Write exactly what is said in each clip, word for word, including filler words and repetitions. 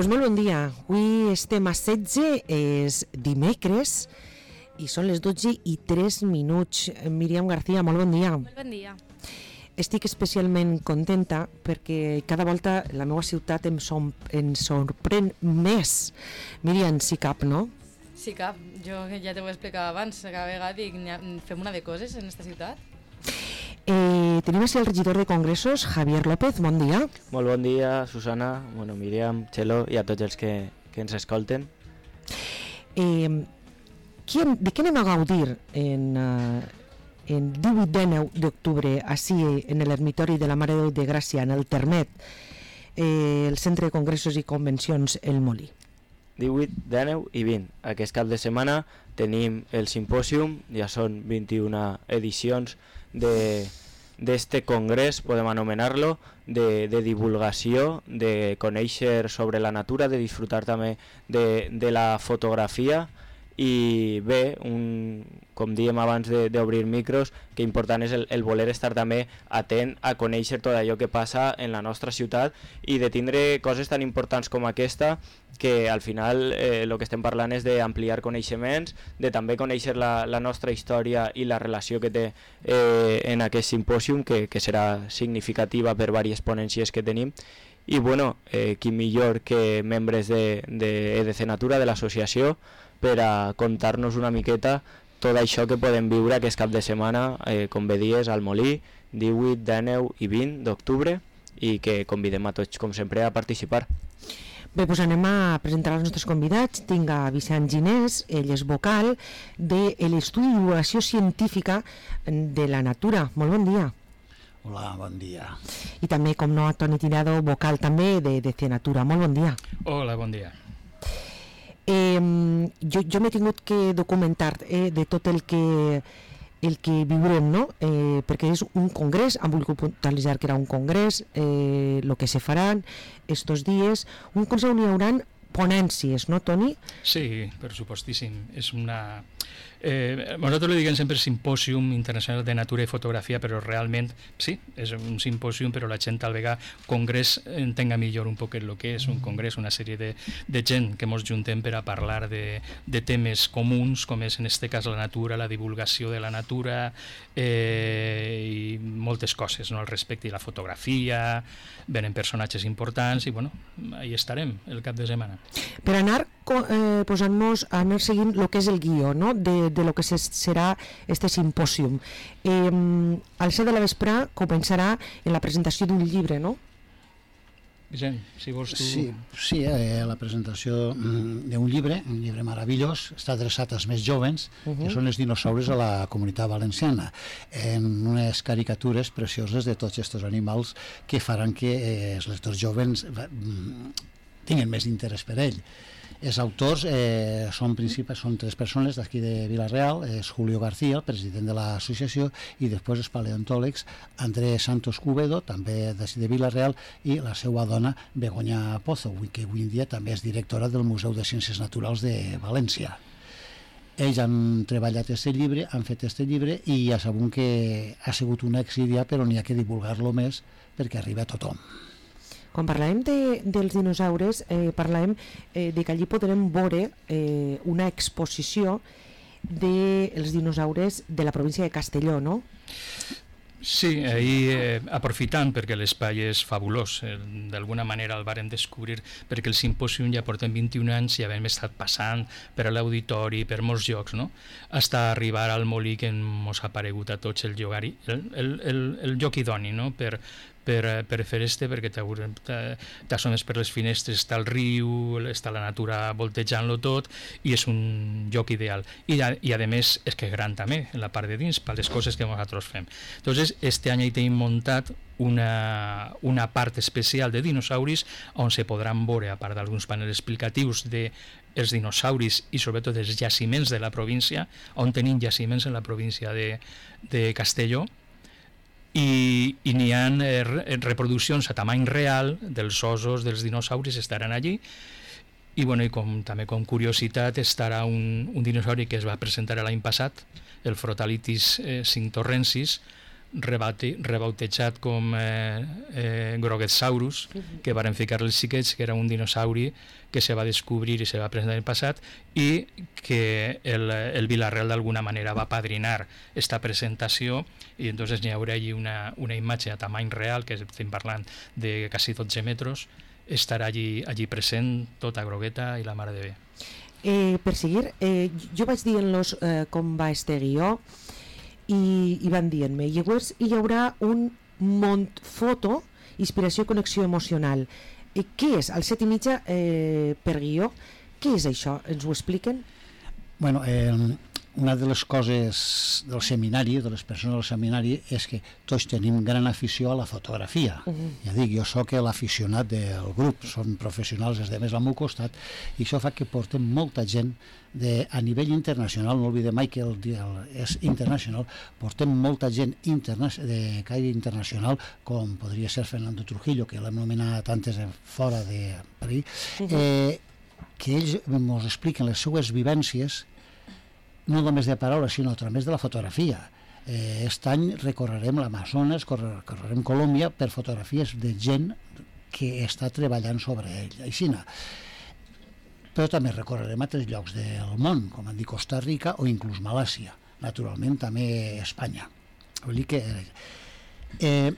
Pues molt bon dia. Avui estem a setze, és dimecres i són les dotze i tres minuts. Míriam García, molt bon dia. Molt bon dia. Estic especialment contenta perquè cada volta la meva ciutat em, som, em sorprèn més. Míriam, sí cap, no? Sí cap. Jo ja t'ho he explicat abans, cada vegada dic, fem una de coses en aquesta ciutat. Eh, tenim així el regidor de congressos, Javier López, bon dia. Molt bon dia, Susana, bueno, Míriam, Txelo i a tots els que, que ens escolten. Eh, qui, de què anem a gaudir en, uh, en divuit dinou d'octubre així en l'ermitori de la Mare de Déu de Gràcia, en el Termet, eh, el Centre de Congressos i Convencions El Molí? divuit, dinou i vint. Aquest cap de setmana tenim el simpòsium, ja són vint-i-una edicions de d'este congrés, podem anomenar-lo, de, de divulgació, de conèixer sobre la natura, de disfrutar també de, de la fotografia. I bé, un, com dèiem abans d'obrir micros, que important és el, el voler estar també atent a conèixer tot allò que passa en la nostra ciutat i de tindre coses tan importants com aquesta, que al final eh, el que estem parlant és d'ampliar coneixements, de també conèixer la, la nostra història i la relació que té eh, en aquest simpòsium, que, que serà significativa per diverses ponències que tenim. I bueno, eh, qui millor que membres de, de E D C Natura, de l'associació, per a contar-nos una miqueta tot això que podem viure aquest cap de setmana, eh, com bé dies, al Molí, divuit, dinou i vint d'octubre, i que convidem a tots, com sempre, a participar. Bé, doncs anem a presentar els nostres convidats. Tinc a Vicent Ginés, ell és vocal de l'Estudi de Divulgació Científica de la Natura. Molt bon dia. Hola, bon dia. I també, com no, a Toni Tirado, vocal també de D C Natura. Molt bon dia. Hola, bon dia. Eh, jo jo m'he tingut que documentar eh, de tot el que el que viurem, no? Eh, perquè és un congrés, han volgut puntualitzar que era un congrés, eh, el que se faran estos dies, un congrés on hi haurà ponències, no, Toni? Sí, per supostíssim. És una... Eh, nosaltres li diguem sempre simpòsium internacional de natura i fotografia, però realment sí, és un simpòsium, però la gent tal vegada congrés entenga millor un poc el que és un congrés, una sèrie de, de gent que ens juntem per a parlar de, de temes comuns, com és en aquest cas la natura, la divulgació de la natura eh, i moltes coses, no, al respecte, i la fotografia, venen personatges importants i bueno, ahí estarem el cap de setmana. Per anar eh, posant-nos a anar seguint el que és el guió, no? de, de lo que serà este simpòsium. Eh, al set de la vespre començarà en la presentació d'un llibre, no? Vicent, si vols tu... Sí, sí eh, la presentació d'un llibre, un llibre meravellós, està adreçat als més jovens, uh -huh. que són els dinosaures a la comunitat valenciana, en unes caricatures precioses de tots aquests animals que faran que eh, els lectors jovens eh, tinguin més interès per ell. Els autors eh, són, principals, són tres persones d'aquí de Vila-real, és Julio García, el president de l'associació, i després els paleontòlegs Andrés Santos Cubedo, també de Vila-real, i la seva dona Begoña Pozo, que avui en dia també és directora del Museu de Ciències Naturals de València. Ells han treballat aquest llibre, han fet aquest llibre, i ja sabem que ha sigut un èxit ja, però n'hi ha que divulgar-lo més perquè arriba a tothom. Quan parlàvem de, dels dinosaures, eh, parlàvem eh, de que allí podrem veure eh, una exposició dels dinosaures de la província de Castelló, no? Sí, ahir eh, aprofitant perquè l'espai és fabulós, eh, d'alguna manera el vàrem descobrir perquè el simpòsium ja portem vint-i-un anys i havem estat passant per a l'auditori, per molts llocs, no? Hasta arribar al Molí, que ens ha paregut a tots el lloc, el, el, el, el lloc idoni, no? Per, per, per fer este, perquè t'assomes per les finestres, està el riu, està la natura voltejant-lo tot, i és un lloc ideal. I a, i a més és que és gran també, en la part de dins, per les coses que nosaltres fem. Entonces, este any hi tenim muntat una, una part especial de dinosauris on se podran veure, a part d'alguns panels explicatius de els dinosauris i sobretot dels jaciments de la província, on tenim jaciments en la província de, de Castelló, i, i n'hi ha eh, reproduccions a tamany real dels ossos dels dinosaures, estaran allí. I, bueno, i com, també com curiositat estarà un, un dinosauri que es va presentar l'any passat, el Frotalitis eh, cinctorrensis, rebautejat com eh, eh, Grogetsaurus, que varen ficar els xiquets, que era un dinosauri que se va descobrir i se va presentar en el passat, i que el, el Vila-real d'alguna manera va padrinar esta presentació, i entonces n'hi haurà allí una, una imatge a tamany real, que estem parlant de quasi dotze metres, estarà allí, allí present tota Grogueta i la Mare de Bé. Eh, per seguir, eh, jo vaig dient-los eh, com va este guió, i, i van dient-me, llavors hi haurà un mont foto, inspiració i connexió emocional. Eh, què és? Al set i mitja eh, per guió, què és això? Ens ho expliquen? Bueno, eh, una de les coses del seminari, de les persones del seminari, és que tots tenim gran afició a la fotografia. Uh-huh. Ja dic, jo sóc l'aficionat del grup, són professionals des de més al meu costat, i això fa que portem molta gent de, a nivell internacional, no oblidem mai que el, el, és internacional, portem molta gent interna, de caire internacional, com podria ser Fernando Trujillo, que l'hem nomenat antes fora de París, uh-huh. eh, que ells ens expliquen les seues vivències, no només de paraules, sinó a través de la fotografia. Eh, aquest any recorrerem l'Amazones, recorrerem Colòmbia per fotografies de gent que està treballant sobre ell. Així, però també recorrerem altres llocs del món, com han dit Costa Rica o inclús Malàsia, naturalment també Espanya. Vull dir que eh,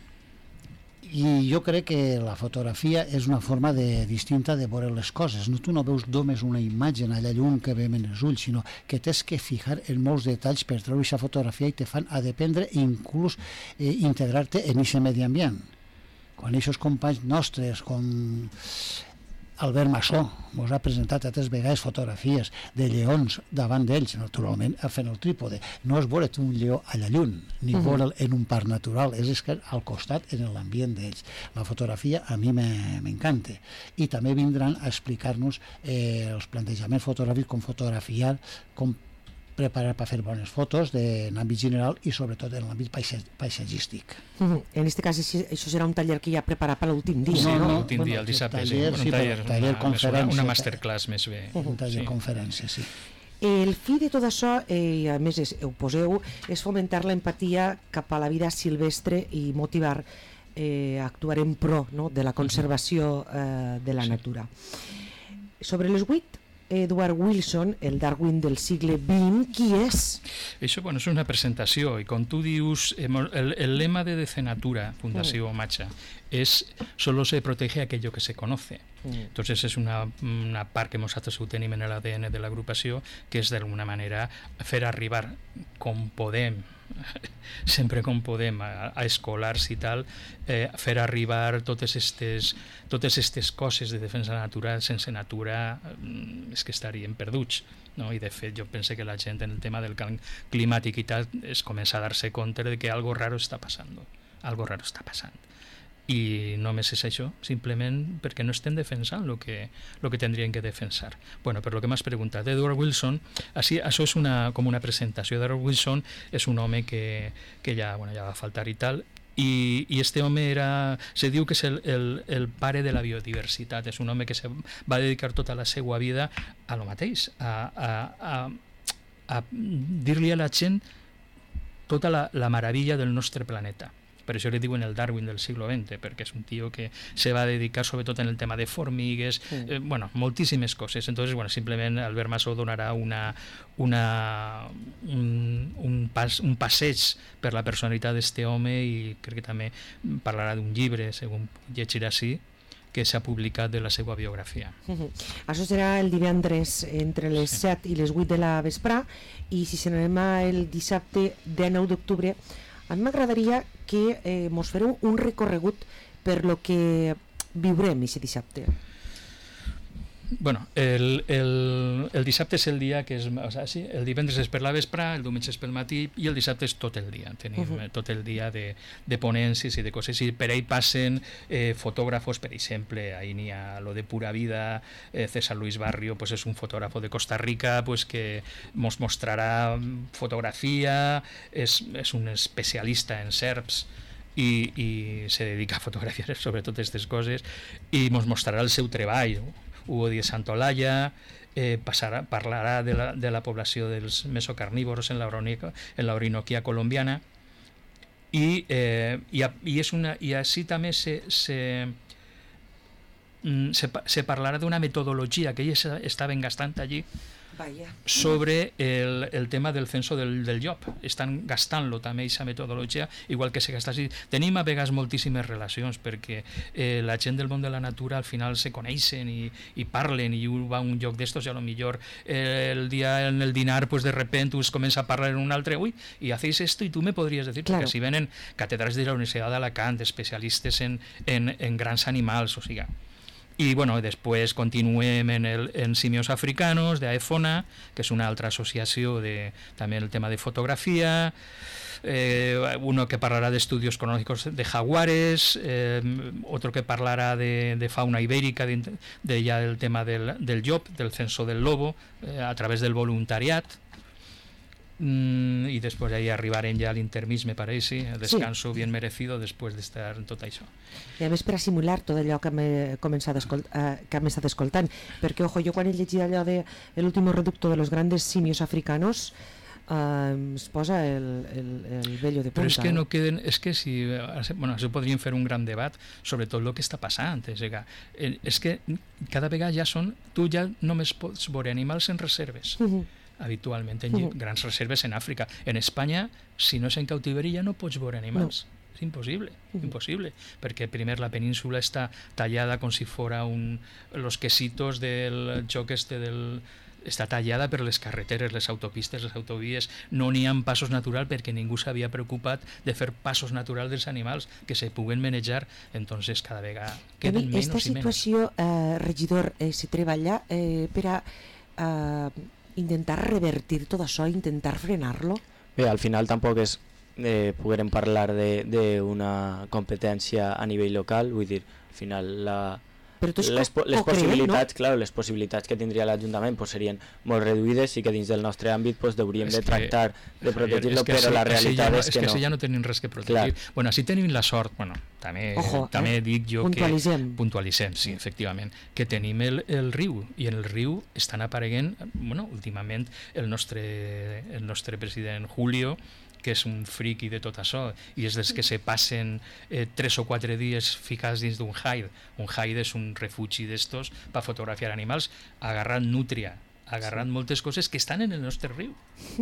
i jo crec que la fotografia és una forma de, distinta de veure les coses. No, tu no veus només una imatge allà lluny que veiem en els ulls, sinó que t'has que fijar en molts detalls per treure aquesta fotografia i te fan a dependre i inclús eh, integrar-te en aquest medi ambient. Quan aquests companys nostres, com Albert Massó, ens ha presentat altres vegades fotografies de lleons davant d'ells, naturalment fent el trípode. No és veure't un lleó allà lluny, ni uh-huh. veure'l en un parc natural, és que al costat, en l'ambient d'ells. La fotografia a mi m'encanta. I també vindran a explicar-nos eh, els plantejaments fotogràfics, com fotografiar, com preparar per fer bones fotos en l'àmbit general i sobretot en l'àmbit paisatgístic. Uh-huh. En aquest cas, això serà un taller que ja preparat per l'últim dia, sí, no? No, l'últim dia, el dissabte, sí. Bueno, un taller, taller una, conferència, una masterclass més bé. Uh-huh. Un taller sí. conferència, sí. El fi de tot això, eh, i a més és, ho poseu, és fomentar l'empatia cap a la vida silvestre i motivar eh, a actuar en pro, no?, de la conservació eh, de la sí. natura. Sobre les vuit, Edward Wilson, el Darwin del segle vint, qui és? Això, bueno, és una presentació, i com tu dius, el, el lema de Decenatura, Fundació Macha, es solo se protege aquello que se conoce. Mm. Entonces es una, una part que nosaltres ho tenim en l'A D N de l'agrupació, que és d'alguna manera fer arribar com podem, sempre com podem, a, a escolars i tal, eh, fer arribar totes aquestes totes aquestes coses de defensa natural. Sense natura és que estaríem perduts, no? I de fet jo penso que la gent en el tema del canvi climàtic i tal es comença a dar-se compte de que algo raro està passant, algo raro està passant. I només és això, simplement perquè no estem defensant el que, lo que tindrien que defensar. Bueno, per lo que m'has preguntat, Edward Wilson, així, això és una, com una presentació. Edward Wilson és un home que, que ja, bueno, ja va faltar i tal, i, i este home era, se diu que és el, el, el pare de la biodiversitat, és un home que se va dedicar tota la seva vida a lo mateix, a, a, a, a dir-li a la gent tota la, la meravella del nostre planeta. Per això li diuen el Darwin del siglo veinte, perquè és un tio que se va dedicar sobretot en el tema de formigues, sí. eh, bueno, moltíssimes coses. Entonces, bueno, simplement Albert Massó donarà una, una, un, un, pas, un passeig per la personalitat d'este home, i crec que també parlarà d'un llibre, segons llegirà així, que s'ha publicat de la seva biografia. Uh-huh. Això serà el divendres entre les sí. set i les vuit de la vesprà, i si se n'anem el dissabte dinou d'octubre, a mi m'agradaria que eh, mos fareu un recorregut per lo que viurem aquest dissabte. Bueno, el, el, el dissabte és el dia que és, o sigui, sí, el divendres és per la vesprà, el diumenge és pel matí i el dissabte és tot el dia. Tenim uh-huh. tot el dia de, de ponències i de coses, i per ahí passen eh, fotògrafos, per exemple, ahí n'hi ha lo de Pura Vida, eh, César Luis Barrio, pues és un fotògrafo de Costa Rica, pues que mos mostrarà fotografia, és, és un especialista en serps, i, i se dedica a fotografiar sobretot aquestes coses, i mos mostrarà el seu treball. Hugo Díez Santolaya eh, passarà, parlarà de la, de la població dels mesocarnívoros en la, en la Orinoquia colombiana, i, eh, i, i, és una, i així també se, se, se, se parlarà d'una metodologia que ells estaven gastant allí Vaya. sobre el, el tema del censo del, del llop. Estan gastant-lo també, aquesta metodologia, igual que se gasta així. Tenim a vegades moltíssimes relacions, perquè eh, la gent del món de la natura al final se coneixen i, i parlen, i un va a un lloc d'estos i a lo millor eh, el dia en el dinar pues de repente us comença a parlar en un altre, ui, y hacéis esto y tú me podrías decir, claro. Perquè si venen catedràtics de la Universitat d'Alacant, especialistes en, en, en grans animals, o sigui. I bueno, després continuem en, el, en simios africanos, de AEFONA, que és una altra associació de, també el tema de fotografia, eh, uno que parlarà d'estudios cronológicos de jaguares, eh, otro que parlarà de, de fauna ibérica, de, de ya del tema del, del llop, del censo del lobo, eh, a través del voluntariat. Mm, i després ahí arribarem ja a l'intermís, me pareix, sí, el descanso sí. bien merecido després d'estar en tot això. I a més per assimilar tot allò que m'he començat a escoltar, eh, que m'he estat escoltant, perquè ojo, jo quan he llegit allò de El último reducto de los grandes simios africanos eh, es posa el, el, el vello de punta. Però és que eh? no queden, és que si, bueno, si podríem fer un gran debat sobre tot el que està passant, és que, és que cada vegada ja són, tu ja només pots veure animals en reserves. Uh-huh. Habitualment en uh-huh. grans reserves en Àfrica. En Espanya, si no és en cautiverí, ja no pots veure animals. No. És impossible, uh-huh. impossible, perquè primer la península està tallada com si fora un... los quesitos del joc este del... està tallada per les carreteres, les autopistes, les autovies, no n'hi ha passos naturals perquè ningú s'havia preocupat de fer passos naturals dels animals que se puguen manejar, entonces cada vegada queden menys i menys. Esta situació, eh, regidor, eh, se treballa eh, per a... Eh, intentar revertir tot això, intentar frenar-lo? Bé, al final tampoc és eh, poguérem parlar d'una competència a nivell local, vull dir, al final la, les, po les possibilitats, no? Clar, les possibilitats que tindria l'Ajuntament pues, serien molt reduïdes i que dins del nostre àmbit pues, hauríem de tractar de protegir-lo, però sí, la realitat no, és que, que no. Si ja no tenim res que protegir. Clar. Bueno, si tenim la sort, bueno, també, Ojo, també eh? dic jo puntualitzem. que... Puntualitzem, sí, efectivament. Que tenim el, el riu, i en el riu estan apareguent, bueno, últimament, el nostre, el nostre president Julio, que és un friqui de tot això, i és dels que se passen eh, tres o quatre dies ficats dins d'un hide. Un hide és un refugi d'estos per fotografiar animals, agarrant nútria, agarrant sí. moltes coses que estan en el nostre riu.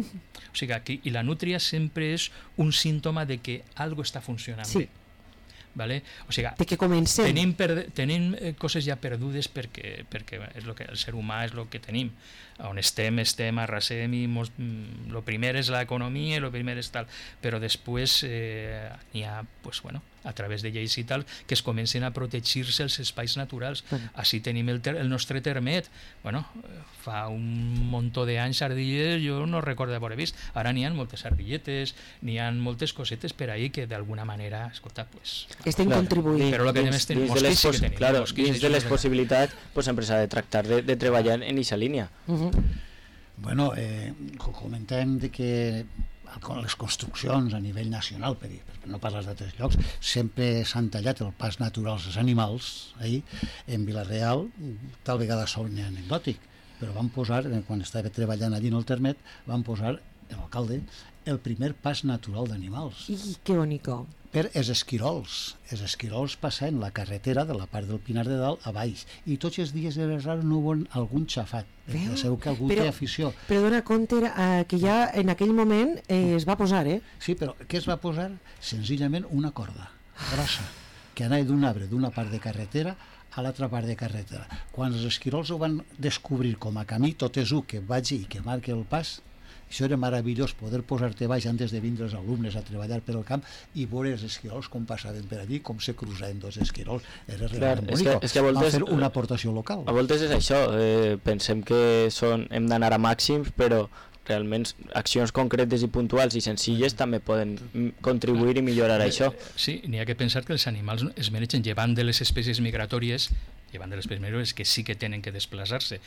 O sigui, aquí, i la nútria sempre és un símptoma de que algo està funcionant sí. bé. Vale? O sigui, de que comencem. Tenim, per, tenim coses ja perdudes perquè, perquè és lo que, el ser humà és el que tenim. On estem, estem, arrasem i mos, lo primer és l'economia, lo primer és tal, però després eh, n'hi ha, pues, bueno, a través de lleis i tal, que es comencen a protegir-se els espais naturals. Bueno. Així tenim el, ter el nostre termet. Bueno, fa un muntó d'anys ardilles jo no recordo d'haver vist. Ara n'hi ha moltes ardilletes, n'hi ha moltes cosetes per ahí que d'alguna manera, escolta, pues... Estem claro, contribuint. Però el que dins, tenim, dins de les, que tenim, claro, dins de les possibilitats pues, sempre s'ha de tractar de, de treballar en aquesta línia. Uh-huh. Bueno, eh, comentem de que les construccions a nivell nacional, per dir, perquè no parles d'altres llocs, sempre s'han tallat el pas natural als animals. Ahir, en Vila-real, tal vegada són anecdòtic, però van posar, quan estava treballant allí en el Termet, van posar, l'alcalde, el primer pas natural d'animals. I que bonico. Per els esquirols. Els esquirols passen la carretera de la part del Pinar de Dalt a baix, i tots els dies era raro no veure algun xafat. Ja sabeu que algú però, té afició. Però dona compte eh, que ja en aquell moment eh, es va posar, eh? Sí, però què es va posar? Senzillament una corda grossa que anava d'un arbre d'una part de carretera a l'altra part de carretera. Quan els esquirols ho van descobrir com a camí, tot és u que vagi i que marqui el pas, això era meravellós, poder posar-te baix antes de vindre els alumnes a treballar per al camp i veure els esquirols com passaven per allí, com se cruzaven dos esquirols. Era realment bonic. És que a voltes, van fer una aportació local. A voltes és això, eh, pensem que són, hem d'anar a màxims, però realment accions concretes i puntuals i senzilles també poden contribuir i millorar això. Sí, n'hi ha que pensar que els animals es mereixen, llevant de les espècies migratòries, llevant de les espècies que sí que tenen que desplaçar-se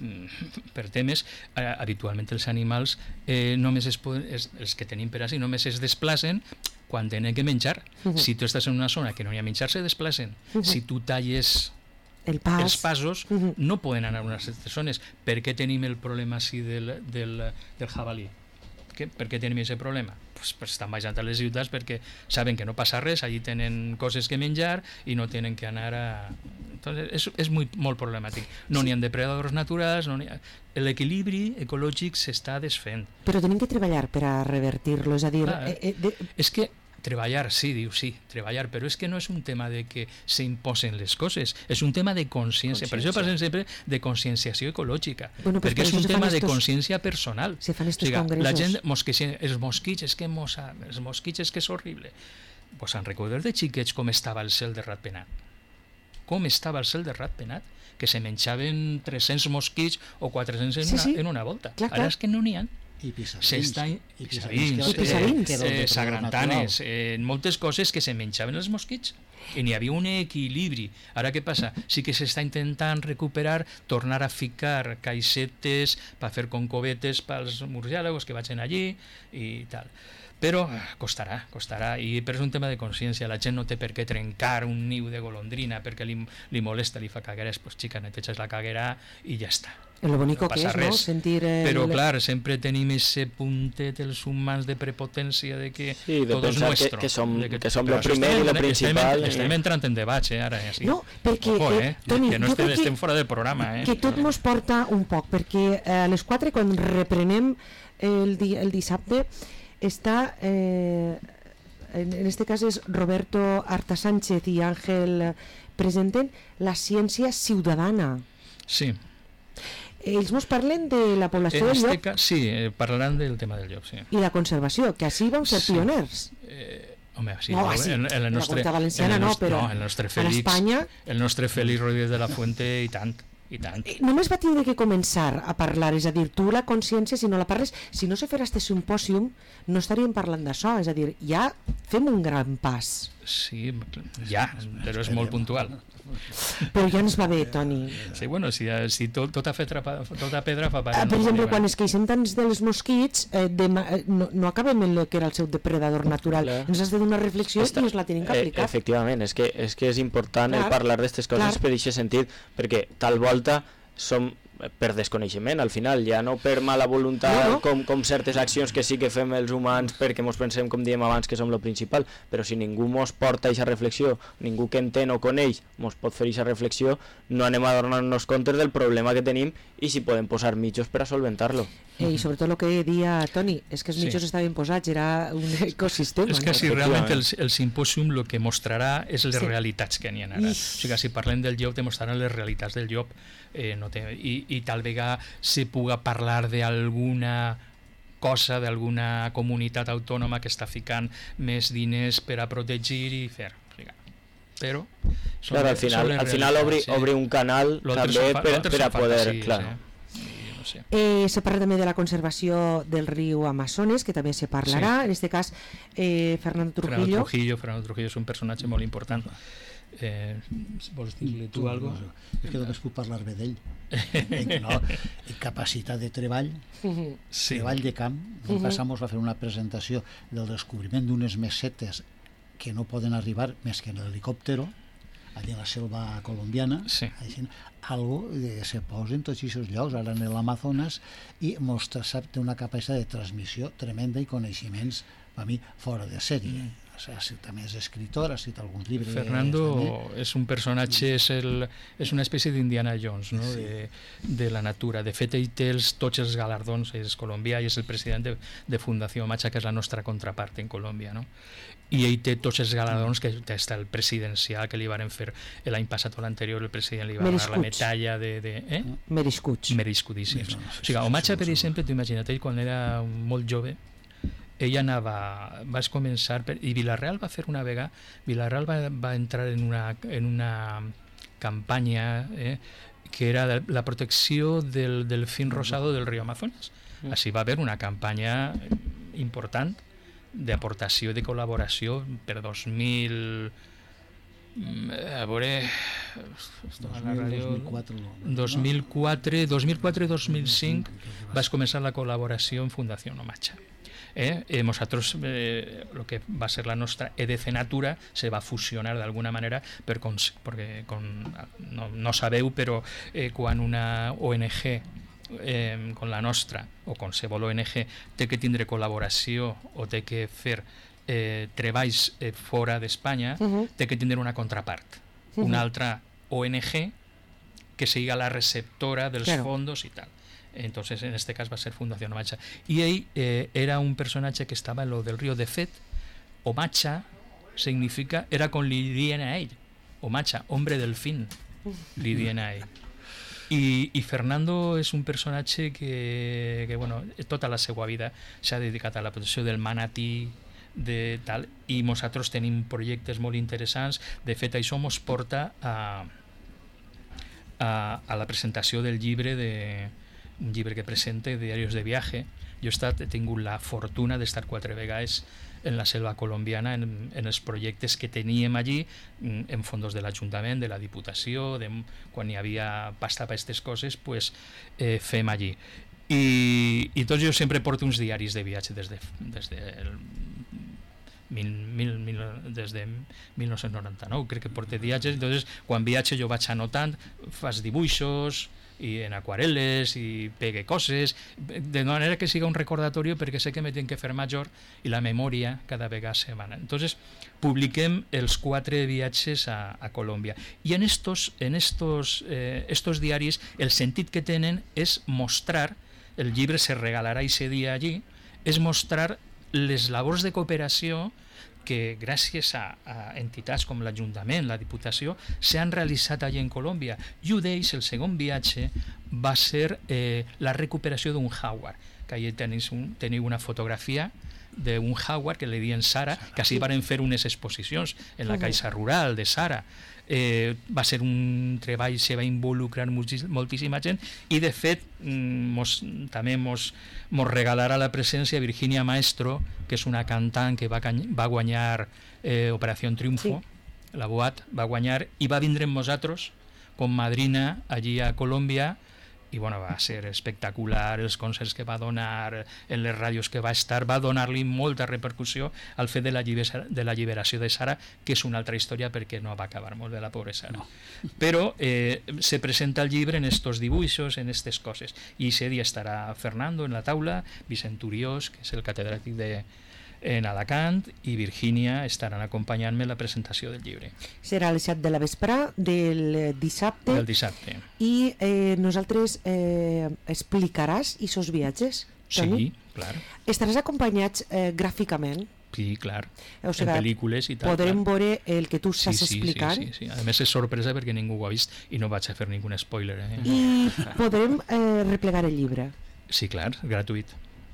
per temes, eh, habitualment els animals eh, només es poden, es, els que tenim per així només es desplacen quan tenen que menjar. Uh-huh. Si tu estàs en una zona que no hi ha menjar, se desplacen. Uh-huh. Si tu talles el pas. els passos, uh-huh. no poden anar a unes altres zones. Per què tenim el problema així del, del, del jabalí? que, per què tenim aquest problema? Pues, pues estan baixant a les ciutats perquè saben que no passa res, allí tenen coses que menjar i no tenen que anar a... Entonces, és, és molt, molt problemàtic. No n'hi ha depredadors naturals, no n'hi ha... l'equilibri ecològic s'està desfent. Però tenim que treballar per a revertir-lo, és a dir... Clar, Eh, eh, de... És que treballar, sí, diu sí, treballar, però és que no és un tema de que s'imposen les coses, és un tema de consciència. Per això parlem sempre de conscienciació ecològica, bueno, pues perquè per és un se tema fan de estos, consciència personal. Se fan estos o sigui, congressos. la gent, mosquits, els mosquits, és que mos, els mosquits és que és horrible. Pues han recordat de xiquets com estava el cel de Ratpenat. Com estava el cel de Ratpenat? Que se menjaven tres-cents mosquits o quatre-cents en, sí, una, sí. en una volta. Clar, clar. Ara és que no n'hi ha. I pisarins, I pisarins, I pisarins. eh, eh, sagrantanes, eh, moltes coses que se menjaven els mosquits i n'hi havia un equilibri. Ara què passa? Sí que s'està intentant recuperar, tornar a ficar caixetes per fer concovetes pels murciàlagos que vagin allí i tal. Però costarà, costarà, i però és un tema de consciència. La gent no té per què trencar un niu de golondrina perquè li, li molesta, li fa cagueres, pues xica, neteges la caguera i ja està. Lo bonico No que passa és, no? res. Sentir... Eh, Però le- clar, sempre tenim ese puntet els humans de prepotència de que Sí, de tot és pensar que- nuestro. que som- de que som però lo això primer estem- i lo estem- principal, Estem, eh. entrant en debats, eh, ara. Ja, sí. No, perquè, Ojo, eh, eh, Toni, que no jo estem, crec que- estem fora del programa, eh. que tot mos porta un poc, perquè eh, a les quatre, quan reprenem el, di el dissabte, està... Eh, en, en este cas és Roberto Arta Sánchez i Àngel presenten la ciència ciutadana. Sí. Ells mos parlen de la població En del este llop cas, sí, eh, parlaran del tema del llop, sí. i la conservació, que així vam ser Sí. pioners. Eh, home, sí, No, en, sí, en, en la el nostre, Comunitat Valenciana en el no, nostre, però no, el nostre a Félix, l'Espanya- el nostre Félix Rodríguez de la Fuente, i tant, i tant. Eh, Només va tindre que començar a parlar, és a dir, tu la consciència, si no la parles, si no se fera este simpòsium, no estaríem parlant d'això, és a dir, ja fem un gran pas. Sí, ja, però és molt puntual. Però ja ens va bé, Toni. Sí, bueno, si, si tot, tota, pedra, fa- tota pedra fa Ah, paret. per no exemple, va quan es queixem tants dels mosquits, eh, demà, eh, no, no acabem en el que era el seu depredador natural. Clar. Ens has de donar reflexió Està- i ens la tenim que eh, aplicar. efectivament, és que, és que és important Clar, el parlar d'aquestes coses clar. per aquest sentit, perquè tal volta som per desconeixement, al final, ja no per mala voluntat, No, no. Com, com certes accions que sí que fem els humans perquè mos pensem, com diem abans, que som lo principal, però si ningú mos porta aquesta reflexió, ningú que entén o coneix mos pot fer aquesta reflexió, no anem a donar-nos compte del problema que tenim i si podem posar mitjos per a solventar-lo. Eh, I sobretot el que deia Toni, és que els Sí. mitjos estaven posats, era un ecosistema. És que no? si realment el, el simpòsium el que mostrarà és les Sí. realitats que n'hi ha ara. O sigui, si parlem del llop, demostraran les realitats del llop, eh, no té, i, i tal vegada se puga parlar d'alguna cosa, d'alguna comunitat autònoma que està ficant més diners per a protegir i fer. O sigui, però són, Clar, al són final, les al final obri, realitats, obri un canal L'altre també són fa- per, l'altre per són a poder... fantasies, Clar. eh? I no sé. Eh, se parla també de la conservació del riu Amazones, que també se parlarà. Sí. En este cas, eh, Fernando Fernando Trujillo. Trujillo, Fernando Trujillo és un personatge molt important. Eh, vols dir-li tu alguna cosa? És que només puc parlar bé d'ell. En, no, en capacitat de treball, Sí. treball de camp. L'any passat mos va fer una presentació del descobriment d'unes mesetes que no poden arribar més que en l'helicòptero, allà a la selva colombiana, Sí. així, algo que se posa en tots aquests llocs, ara en l'Amazones, i mostra, sap, té una capacitat de transmissió tremenda i coneixements, per mi, fora de sèrie. Mm. O sigui, si també és escritor, ha escrit algun llibre... Fernando també. és un personatge, és, el, és una espècie d'Indiana Jones, no? Sí. de, de la natura. De fet, ell té els, tots els galardons, és colombià i és el president de, de Fundació Macha, que és la nostra contrapart en Colòmbia. No? I ell té tots els galardons, que està el presidencial que li varen fer l'any passat o l'anterior, el president li va donar la Merescuts. medalla de... de eh? Merescuts. Merescudíssims. No, no, O sigui, sí, el Macha, sí, per sí. exemple, tu imagina't, ell quan era molt jove, ell anava, vas començar per, i Vilareal va fer una vegada, Vilareal va, va entrar en una, en una campanya eh, que era de la protecció del delfín rosado del riu Amazonas. Així va haver una campanya important d'aportació i de col·laboració per dos mil a veure dos mil quatre dos mil quatre dos mil cinc vas començar la col·laboració en Fundació Omacha. Eh? Eh, nosaltres, eh, lo que va ser la nostra E D C Natura se va fusionar d'alguna manera per cons perquè con, no, no sabeu, però eh, quan una O N G eh, con la nostra o qualsevol O N G té que tindre col·laboració o té que fer eh, treballs eh, fora d'Espanya, uh -huh. té que tindre una contrapart, uh -huh. una altra O N G que siga la receptora dels claro. fondos i tal. Entonces, en este cas va ser Fundació Omacha. I ell eh, era un personatge que estava en lo del río. De fet, Omacha significa, era com li dien a ell, Omacha, hombre delfín, li dien a ell. I, i Fernando és un personatge que, que bueno, tota la seva vida s'ha dedicat a la protecció del manatí, de tal, i nosaltres tenim projectes molt interessants. De fet, això ens porta a, a, a la presentació del llibre, de, un llibre que presenta, Diarios de viaje. Jo he, estat, he tingut la fortuna d'estar quatre vegades en la selva colombiana, en, en els projectes que teníem allí, en fondos de l'Ajuntament, de la Diputació, de, quan hi havia pasta per aquestes coses, pues, eh, fem allí. I, i tots jo sempre porto uns diaris de viatge des de, des de el, Mil, mil, mil, des de mil nou-cents noranta-nou crec que porté viatges. Entonces, quan viatge jo vaig anotant, fas dibuixos i en aquarel·les i pegue coses, de manera que siga un recordatori, perquè sé que me tinc que fer major i la memòria cada vegada se va. Entonces, publiquem els quatre viatges a, a Colòmbia, i en estos, en estos, eh, estos diaris el sentit que tenen és mostrar, el llibre se regalarà aquest dia allí, és mostrar les labors de cooperació que gràcies a, a entitats com l'Ajuntament, la Diputació, s'han realitzat allà en Colòmbia. I un d'ells, el segon viatge, va ser eh, la recuperació d'un jaguar, que allà teniu, un, teniu una fotografia d'un jaguar que li diuen Sara, que així van fer unes exposicions en la Caixa Rural de Sara. Eh, va ser un treball, se va involucrar moltíssima gent, i de fet mos, també mos, mos regalarà la presència Virginia Maestro, que és una cantant que va, va guanyar eh, Operació Triunfo, sí. La Boat va guanyar, i va vindre amb nosaltres com madrina allí a Colòmbia, i bueno, va ser espectacular els concerts que va donar, en les ràdios que va estar, va donar-li molta repercussió al fet de la, de la lliberació de Sara, que és una altra història perquè no va acabar molt bé la pobra Sara. No. Però eh, se presenta el llibre en estos dibuixos, en aquestes coses, i ese dia estarà Fernando en la taula, Vicent Uriós, que és el catedràtic de en Alacant, i Virginia estaran acompanyant-me en la presentació del llibre. Serà a les set de la vesprà del dissabte. Del dissabte. I eh, nosaltres eh, explicaràs aquests viatges, Toni? Sí, clar. Estaràs acompanyats eh, gràficament? Sí, clar. O sigui, en pel·lícules i tal. Podrem clar. veure el que tu estàs sí, sí, explicant? Sí, sí, sí. A més és sorpresa perquè ningú ho ha vist i no vaig a fer ningun spoiler. Eh? I podrem eh, replegar el llibre? Sí, clar, gratuït.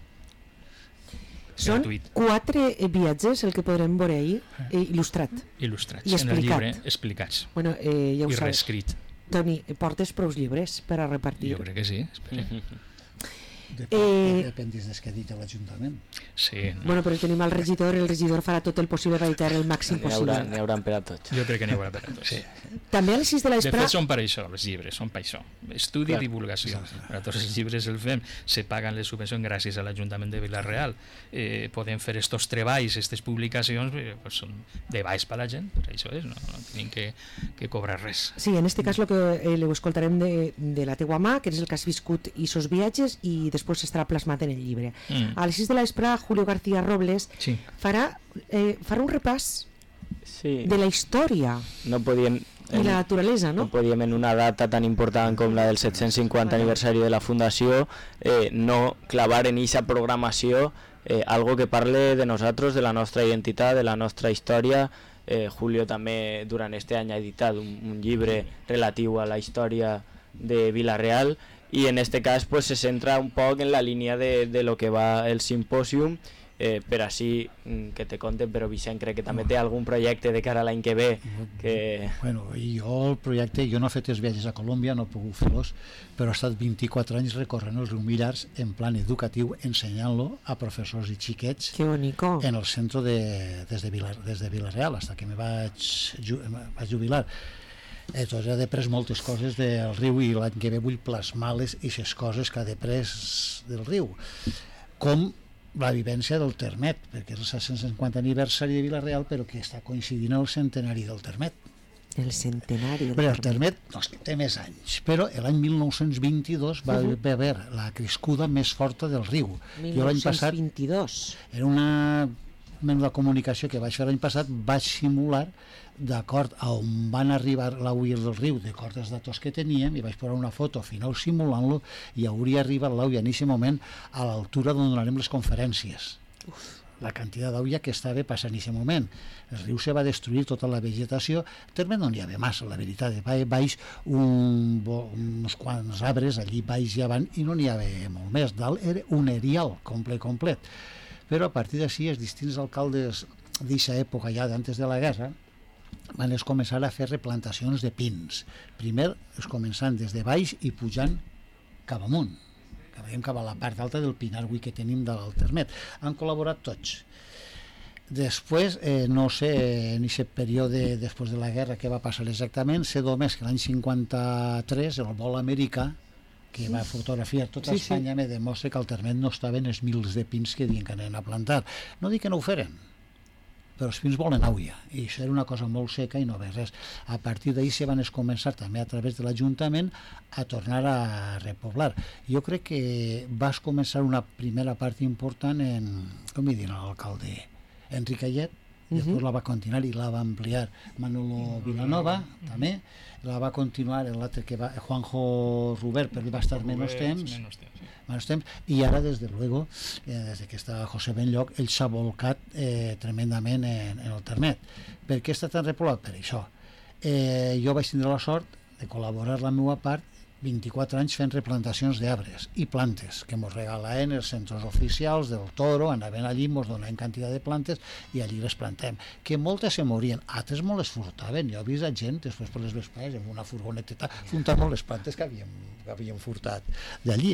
Són gratuït. Quatre viatges el que podrem veure ahir, eh, il·lustrat. Il·lustrats, I explicat. en el llibre explicats. Bueno, eh, ja ho I sabes. reescrit. Toni, portes prou llibres per a repartir? Jo crec que sí. Espera. Depèn, Eh, depèn des que ha dit l'Ajuntament. Sí. No. Bueno, però tenim el regidor, el regidor farà tot el possible per evitar el màxim N'hi haurà, possible. n'hi haurà per a tots. Jo crec que n'hi haurà per a tots. Sí. També a les sis de la De vesprà... fet, són per això, els llibres, són per això. Estudi i divulgació. Per tots els llibres el fem, se paguen les subvencions gràcies a l'Ajuntament de Vila-real. Eh, podem fer estos treballs, aquestes publicacions, eh, pues són de baix per la gent, per això és, no, no tenim que, que cobrar res. Sí, en este cas lo que eh, ho escoltarem de, de la teua mà, que és el que has viscut i sos viatges, i després estarà plasmat en el llibre. Mm. A les sis de la vesprà, Julio García Robles Sí. farà, eh, farà un repàs Sí, de la història no podíem... i la naturalesa, No no? podíem en una data tan important com la del set-cents cinquanta aniversari de la Fundació eh, no clavar en eixa programació eh, algo que parle de nosaltres, de la nostra identitat, de la nostra història. eh, Julio també durant este any ha editat un, un llibre relatiu a la història de Vila-real, i en este cas pues, se centra un poc en la línia de, de lo que va el simpòsium, eh, per així mm, que te conte, però Vicent crec que també té algun projecte de cara a l'any que ve que... Bueno, i jo el projecte, jo no he fet els viatges a Colòmbia, no he pogut fer-los, però he estat vint-i-quatre anys recorrent el riu Millars en plan educatiu, ensenyant-lo a professors i xiquets Que bonico. en el centre de, des de Vila, des de Vila-real, fins que me vaig, ju, me vaig jubilar. Entonces he après moltes coses del riu, i l'any que ve vull plasmar-les aquestes coses que he après del riu, com la vivència del Termet, perquè és el set-cents cinquanta aniversari de Vila-real, però que està coincidint el centenari del Termet. El centenari. Però el Termet no, té més anys, però l'any mil nou-cents vint-i-dos va Uh-huh. haver la crescuda més forta del riu. Jo l'any passat, mil nou-cents vint-i-dos. era una mena de comunicació que vaig fer l'any passat, vaig simular d'acord a on van arribar l'auia del riu, d'acord als datos que teníem, i vaig posar una foto final simulant-lo, i hauria arribat l'auia en aquest moment a l'altura d'on donarem les conferències. Uf. La quantitat d'auia que estava passant en aquest moment. El riu se va destruir tota la vegetació, terme no n'hi havia massa, la veritat, va baix un, uns quants arbres, allí baix i avant, i no n'hi havia molt més, dalt era un erial complet, complet. Però a partir d'ací els distints alcaldes d'aquesta època, ja d'antes de la guerra, van es començar a fer replantacions de pins. Primer es començant des de baix i pujant cap amunt, que veiem cap a la part alta del pinar avui que tenim de l'Altermet. Han col·laborat tots. Després, eh, no sé, en aquest període després de la guerra què va passar exactament, sé només que l'any cinquanta-tres el vol americà, que va fotografiar tota Sí, sí. Espanya, me demostra que al Termet no estaven els mils de pins que diuen que anaven a plantar. No dic que no ho feren, però els pins volen auia, i això era una cosa molt seca i no ve res. A partir d'ahir se van es començar també a través de l'Ajuntament a tornar a repoblar. Jo crec que vas començar una primera part important en, com hi diuen l'alcalde, Enric Ayet, després Mhm. la va continuar i la va ampliar Manolo Vilanova, també, la va continuar l'altre que va, Juanjo Rubert, però ell va estar menys temps, Menos temps, sí. menos temps, i ara, des de luego, eh, des que està José Benlloc, ell s'ha volcat eh, tremendament en, en el Termet. Per què està tan repoblat? Per això. Eh, jo vaig tindre la sort de col·laborar la meva part vint-i-quatre anys fent replantacions d'arbres i plantes que ens regalaven els centres oficials del Toro, anaven allí, ens donaven quantitat de plantes i allí les plantem, que moltes se morien, altres molt les furtaven. Jo he vist a gent després per les vespades amb una furgoneta furtant les plantes que havíem, que havíem furtat d'allí.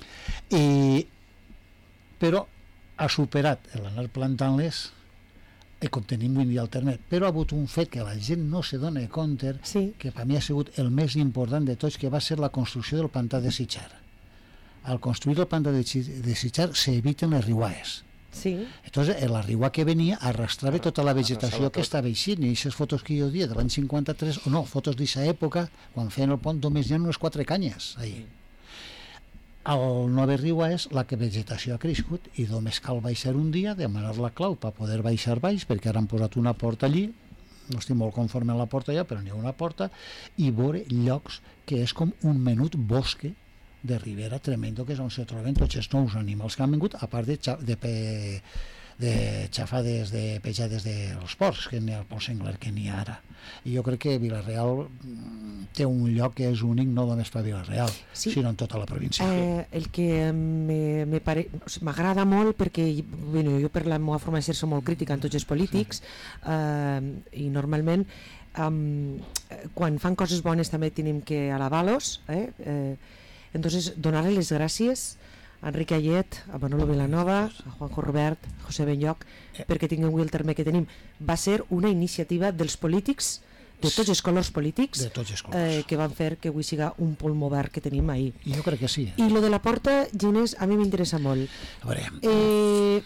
I, però ha superat l'anar plantant-les i com tenim avui dia al Termet, però ha hagut un fet que la gent no se dona compte, Sí. que per mi ha sigut el més important de tots, que va ser la construcció del pantà de Sitjar. Al construir el pantà de, Chi- de Sitjar s'eviten les riuades. Sí. Entonces, la riua que venia arrastrava tota la vegetació que estava eixint, i aquestes fotos que jo dia de l'any cinquanta-tres, o no, fotos d'aquesta època, quan feien el pont, només hi ha unes quatre canyes ahí. Al no haver riua és la que vegetació ha crescut, i només cal baixar un dia, demanar la clau per poder baixar baix, perquè ara han posat una porta allí, no estic molt conforme amb la porta ja, però n'hi ha una porta, i veure llocs que és com un menut bosque de ribera tremendo, que és on se troben tots els nous animals que han vingut, a part de, xa- de, pe, de xafades, de pejades dels porcs, que n'hi ha el port senglar que n'hi ha ara. I jo crec que Vila-real mm, té un lloc que és únic, no només per Vila-real, Sí. sinó en tota la província. Eh, el que me, me pare... o sigui, m'agrada molt perquè bueno, jo per la meva forma de ser soc molt crítica en tots els polítics, eh, i normalment um, quan fan coses bones també tenim que alabar-los, eh? eh, entonces donar-li les gràcies a Enric Ayet, a Manolo Vilanova, a Juanjo Robert, a José Benlloc, perquè tinguem avui el terme que tenim. Va ser una iniciativa dels polítics, de tots els colors polítics, De tots els colors. eh, que van fer que avui siga un pulmó verd que tenim ahir. I jo crec que sí. I lo de la porta, Ginés, a mi m'interessa molt. A veure, Eh,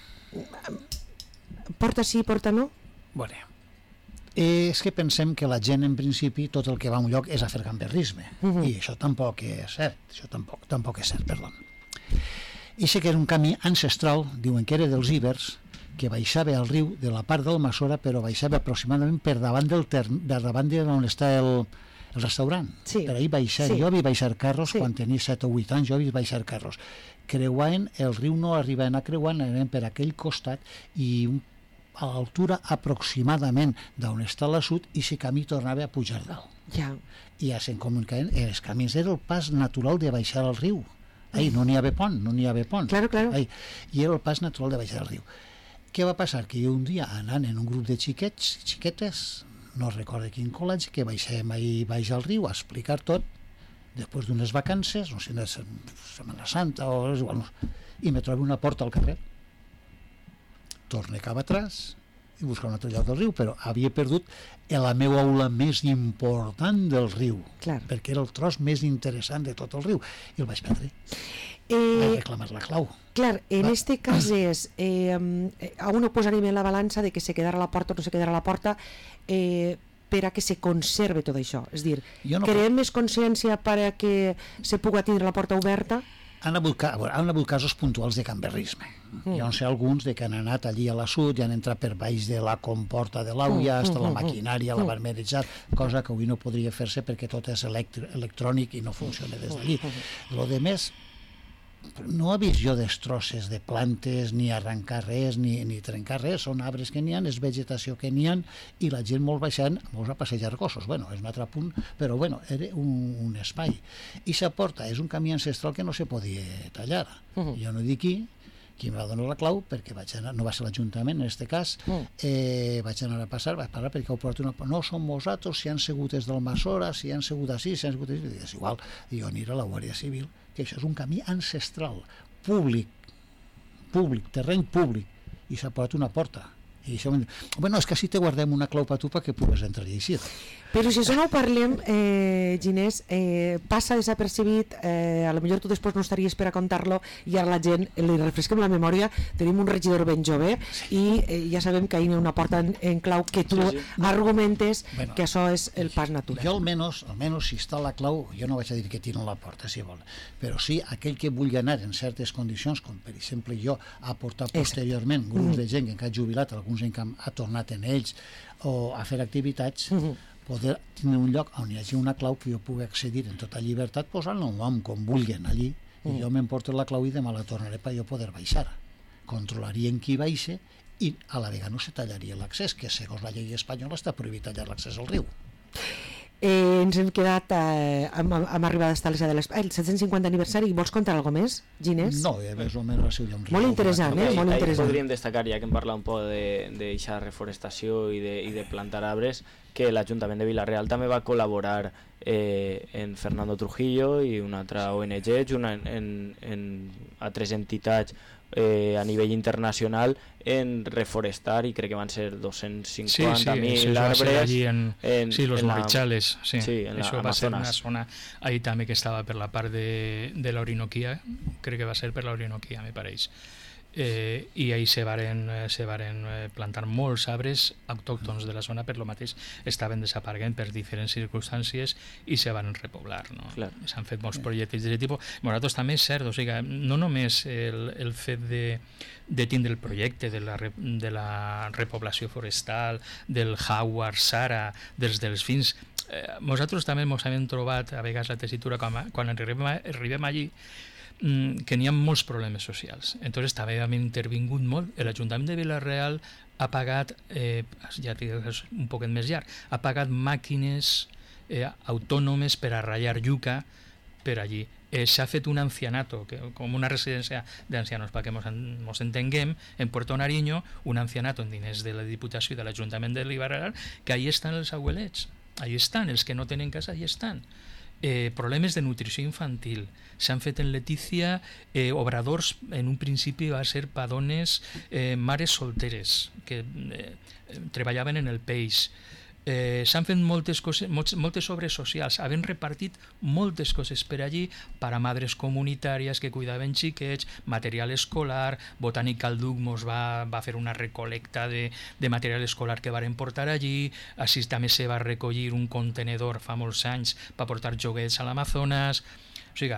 porta sí, porta no? bueno, és que pensem que la gent en principi tot el que va a un lloc és a fer gamberrisme, Mhm. i això tampoc és cert, això tampoc, tampoc és cert, perdó. I sé que era un camí ancestral, diuen que era dels ibers, que baixava al riu de la part d'Almassora, però baixava aproximadament per davant del terme, per davant d'on està el, el restaurant. Sí. Per ahí baixar, Sí. jo vi baixar carros Sí. quan tenia set o vuit anys, jo vi baixar carros. Creuaven, el riu no arribaven a creuar, anaven per aquell costat, i un a l'altura aproximadament d'on està l'assut, i si camí tornava a pujar dalt. Ja. I ja se'n comunicaven, els camins era el pas natural de baixar al riu. Ai, no n'hi havia pont, no n'hi havia pont. Claro, claro. Ai, i era el pas natural de baixar al riu. Què va passar? Que jo un dia, anant en un grup de xiquets, xiquetes, no recordo quin col·legi, que baixem ahir baix al riu a explicar tot, després d'unes vacances, no sé, de Setmana Santa o és igual, no, i me trobo una porta al carrer. Torne cap atrás i buscar un altre lloc del riu, però havia perdut la meva aula més important del riu, Clar. perquè era el tros més interessant de tot el riu, i el vaig perdre. Vaig Eh, reclamar la clau. clar, en Va. este cas és, eh, a uno posaríem en la balança de que se quedara a la porta o no se quedara a la porta, eh, per a que se conserve tot això? És dir, no creem més consciència per a que se pugui tindre la porta oberta? Han hagut, han hagut casos puntuals de camberrisme. Mm. Jo en sé alguns de que han anat allí a la sud i han entrat per baix de la comporta de l'auia, mm. hasta la maquinària, la vermellejat, cosa que avui no podria fer-se perquè tot és electrònic i no funciona des d'allí. Lo de més, no ha vist jo destrosses de plantes, ni arrencar res, ni, ni trencar res, són arbres que n'hi ha, és vegetació que n'hi ha, i la gent molt baixant molts a passejar gossos. Bueno, és un altre punt, però bueno, era un, un espai. I s'aporta, és un camí ancestral que no se podia tallar. Uh-huh. Jo no dic qui, qui em va donar la clau, perquè vaig anar, no va ser l'Ajuntament en aquest cas, uh-huh. eh, vaig anar a passar, vaig parlar perquè heu portat una... No som vosaltres, si han sigut des del Masora, si han sigut així, si han sigut així, és igual, jo aniré a la Guàrdia Civil, que això és un camí ancestral, públic, públic, terreny públic, i s'ha posat una porta. I això, bueno, és que així te guardem una clau per tu perquè pugues entrar i eixir. Però si això no ho parlem, eh, Ginés, eh, passa desapercibit, eh, a lo millor tu després no estaries per a contar-lo i ara la gent li refresquem la memòria. Tenim un regidor ben jove i eh, ja sabem que hi ha una porta en, en clau que tu sí, sí. argumentes bueno, que això és el pas natural. Jo almenys, almenys si està la clau, jo no vaig a dir que tiren la porta, si vol, però sí aquell que vulgui anar en certes condicions, com per exemple jo a portar posteriorment grups de gent que encara ha jubilat, alguns encara ha tornat en ells o a fer activitats, uh-huh. poder tenir un lloc on hi hagi una clau que jo pugui accedir en tota llibertat, posant el nom com vulguin allí, mm. i jo m'emporto la clau i demà la tornaré per jo poder baixar. Controlarien qui baixa i a la vegada no se tallaria l'accés, que segons la llei espanyola està prohibit tallar l'accés al riu. Eh, ens hem quedat eh, amb, amb arribada hasta el set-cents cinquanta aniversari. Vols contar alguna més, Ginés? No, eh, més o menys ha un molt interessant, eh? Okay, molt interessant. Podríem destacar, ja que hem parlat un poc d'aquesta reforestació i de, i de plantar arbres, que l'Ajuntament de Vila-real també va col·laborar eh, en Fernando Trujillo i una altra O N G, junt en, en, en altres entitats eh, a nivell internacional en reforestar, i crec que van ser dos-cents cinquanta mil sí, sí, arbres allí en, en, sí, los en Marichales, sí, sí, en això la, va ser Amazonas. una zona ahí també que estava per la part de, de la Orinoquia, crec que va ser per la Orinoquia, me pareix. Eh, i ahí se varen, se varen plantar molts arbres autòctons de la zona, per lo mateix estaven desapareguent per diferents circumstàncies i se van repoblar, no? S'han fet molts projectes d'aquest tipus. Nosaltres també és cert, o sigui, no només el, el fet de, de tindre el projecte de la, de la repoblació forestal, del Howard, Sara, dels delfins, eh, nosaltres també ens hem trobat a vegades la tessitura quan, quan arribem, arribem allí que n'hi ha molts problemes socials. Entonces també hem intervingut molt. L'Ajuntament de Vila-real ha pagat, eh, ja és un poquet més llarg, ha pagat màquines eh, autònomes per a ratllar yuca per allí. Eh, S'ha fet un ancianato, que, com una residència d'ancianos, perquè mos, mos entenguem, en Puerto Nariño, un ancianato en diners de la Diputació i de l'Ajuntament de Vila-real, que allí estan els abuelets, allí estan, els que no tenen casa, allí estan. Eh, problemes de nutrició infantil. S'han fet en Letícia eh, obradors, en un principi va ser per dones eh, mares solteres que eh, treballaven en el peix. Eh, s'han fet moltes coses, moltes obres socials, havent repartit moltes coses per allí per a madres comunitàries que cuidaven xiquets, material escolar. Botànica al Duc mos va, va fer una recolecta de, de material escolar que varen portar allí. Així també se va recollir un contenedor fa molts anys per portar joguets a l'Amazones. O sigui,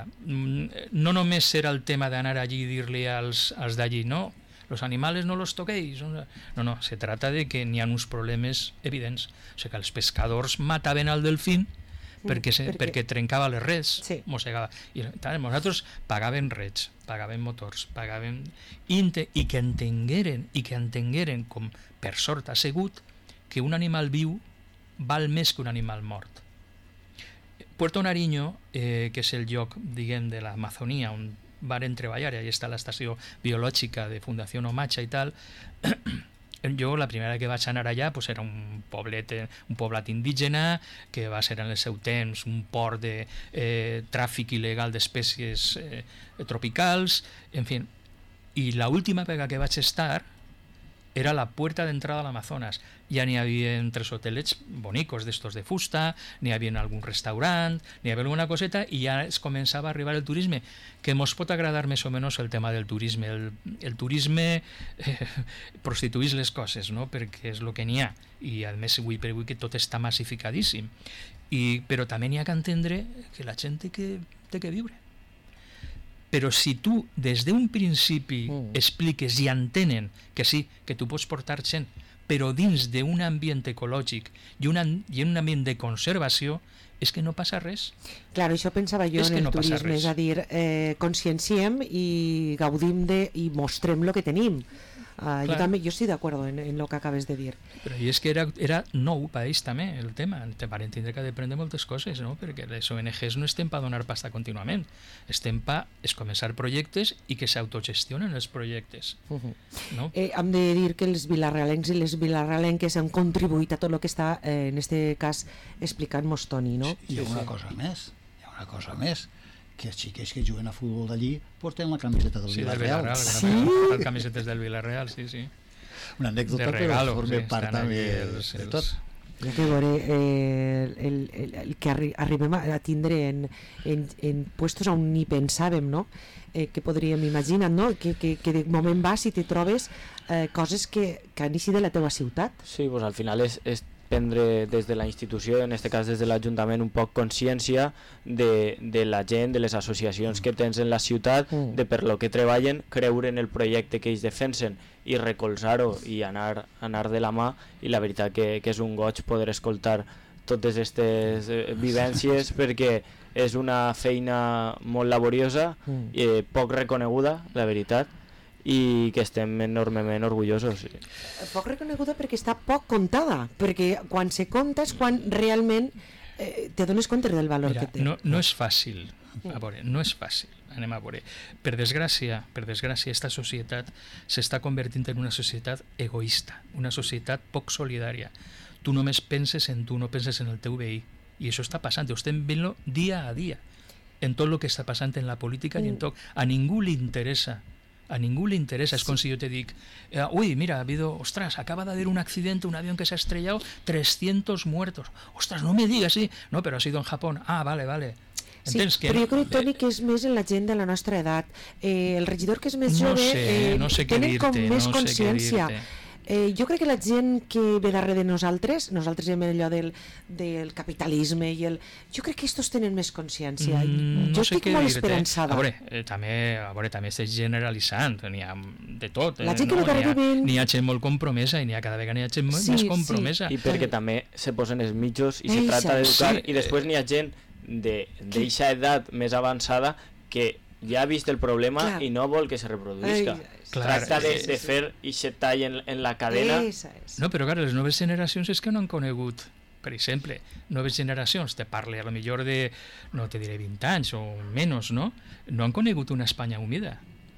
no només era el tema d'anar allí i dir-li als, als d'allí, no, los animales no los toquéis. No, no, se trata de que n'hi ha uns problemes evidents. O sigui que els pescadors mataven al delfín perquè, se, perquè... perquè trencava les rets, sí. Mossegava. I nosaltres pagaven rets, pagaven motors, pagaven... I, i que entengueren, i que entengueren, com per sort ha sigut, que un animal viu val més que un animal mort. Puerto Nariño, eh, que és el lloc, diguem, de l'Amazonia, on varen treballar, i allà està l'estació biològica de Fundació Omacha i tal. Jo la primera que vaig anar allà pues, era un poblet, un poblat indígena que va ser en el seu temps un port de eh, tràfic il·legal d'espècies eh, tropicals, en fi. I l'última vegada que vaig estar era la puerta de entrada al Amazonas. Ya ni había tres hotelets bonicos d'estos de fusta, ni havia algun restaurant, ni havia alguna coseta, i ja es començava a arribar el turisme, que mos pot agradar més o menys el tema del turisme. El, el turisme eh, prostituís les coses, no? Perquè és el que n'hi ha, i a més avui per avui que tot està massificadíssim. I, però també n'hi ha que entendre que la gent té que, té que viure. Però si tu des d'un principi mm. expliques i entenen que sí, que tu pots portar gent, però dins d'un ambient ecològic i, una, i un ambient de conservació, és que no passa res. Clar, això pensava jo és en el no turisme, és a dir, eh, conscienciem i gaudim de, i mostrem el que tenim. Uh, jo també, jo estic d'acord en, en el que acabes de dir. Però i és que era, era nou per ells també el tema, te van entendre que ha d'aprendre moltes coses, no? Perquè les O N Ges no estem per donar pasta contínuament, estem per començar projectes i que s'autogestionen els projectes. Uh -huh. No? Eh, hem de dir que els vilarrealencs i les vilarrealenques han contribuït a tot el que està, eh, en aquest cas, explicant-nos Toni, no? Sí, hi ha una sí. cosa més, hi ha una cosa més, que els xiquets que juguen a futbol d'allí porten la camiseta del sí, Villarreal. Del sí? Les camisetes del Villarreal, sí, sí. Una anècdota de regalo, que forma sí, part també els, de els... tot. Ja que veure, eh, el, el, el que arri arribem a tindre en, en, en puestos on ni pensàvem, no? Eh, que podríem imaginar, no? Que, que, que de moment vas i te trobes eh, coses que, que han eixit de la teva ciutat. Sí, pues al final és, és prendre des de la institució, en aquest cas des de l'Ajuntament, un poc consciència de, de la gent, de les associacions que tens en la ciutat, mm. de per lo que treballen, creure en el projecte que ells defensen i recolzar-ho i anar, anar de la mà, i la veritat que, que és un goig poder escoltar totes aquestes eh, vivències perquè és una feina molt laboriosa mm. i eh, poc reconeguda, la veritat, i que estem enormement orgullosos. Sí. Poc reconeguda perquè està poc contada, perquè quan se compta és quan realment eh, te dones compte del valor Mira, que té. No, no és fàcil, a veure, no és fàcil, anem a veure. Per desgràcia, per desgràcia, esta societat s'està convertint en una societat egoista, una societat poc solidària. Tu només penses en tu, no penses en el teu veí, i això està passant, ho estem veient dia a dia, en tot el que està passant en la política mm. i en tot. A ningú li interessa a ningú le interesa, es sí. com si yo te digo, eh, uy, mira, ha habido, ostras, acaba de haber un accidente, un avión que se ha estrellado, trescientos muertos, ostras, no me digas, sí, no, pero ha sido en Japón, ah, vale, vale. Sí, que però jo crec, Toni, que és més en la gent de la nostra edat. Eh, el regidor que és més no jove sé, eh, no sé tenen com més no consciència. Eh, jo crec que la gent que ve darrere de nosaltres, nosaltres hem allò del, del capitalisme i el... Jo crec que estos tenen més consciència. Mm, jo no sé estic molt dir-te. esperançada. A veure, eh, també, a veure, també estic generalitzant, n'hi ha de tot. Eh, la gent no? que ve darrere ben... N'hi ha gent molt compromesa i n'hi ha cada vegada n'hi ha gent sí, més compromesa. Sí. I perquè també se posen els mitjos i se Eixa. tracta d'educar, sí. i després n'hi ha gent d'eixa edat més avançada que ja ha vist el problema Clar. i no vol que se reproduïsca. Ai, Clar, Tracta de, sí, de fer aquest tall en, en la cadena. Esa és. No, però clar, les noves generacions és que no han conegut, per exemple, noves generacions, te parle a lo millor de, no te diré vint anys o menys, no? No han conegut una Espanya humida.